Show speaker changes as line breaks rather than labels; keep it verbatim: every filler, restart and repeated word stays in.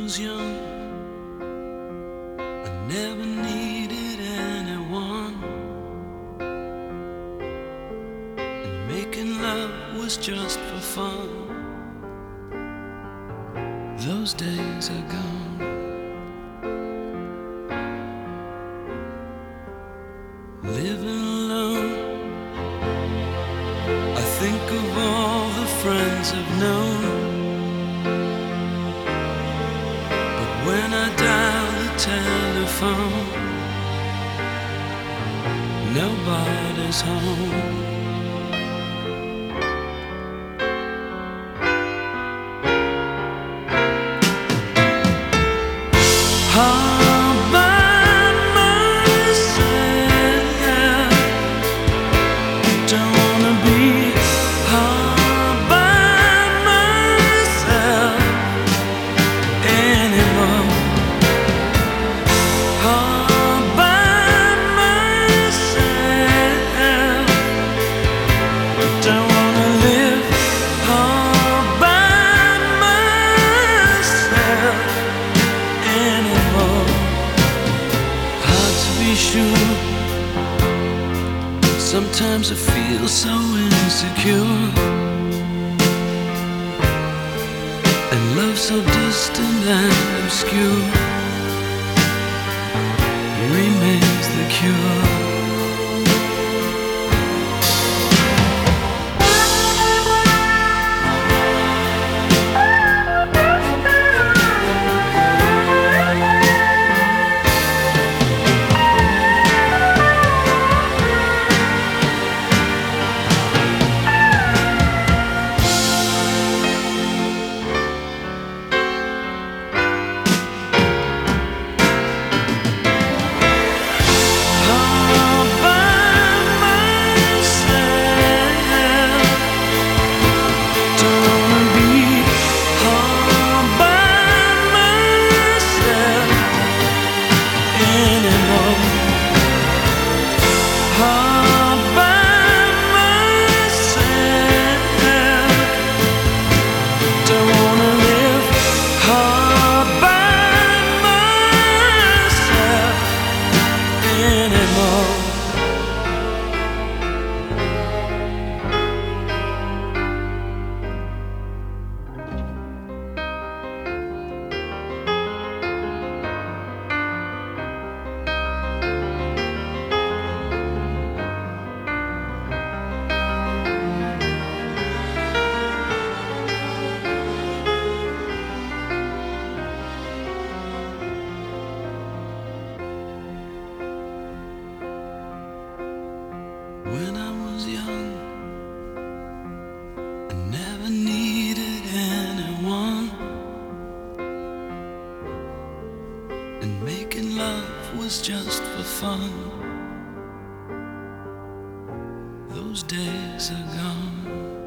was young, I never needed anyone, and making love was just for fun. Those days are gone. Living alone, I think of all the friends I've known, but when I dial the telephone, nobody's home. All by myself, don't wanna be all by myself anymore. All by myself, don't wanna live all by myself anymore. Hard to be sure. Sometimes I feel so insecure, and love so distant and obscure remains the cure. When I was young, I never needed anyone, and making love was just for fun. Those days are gone.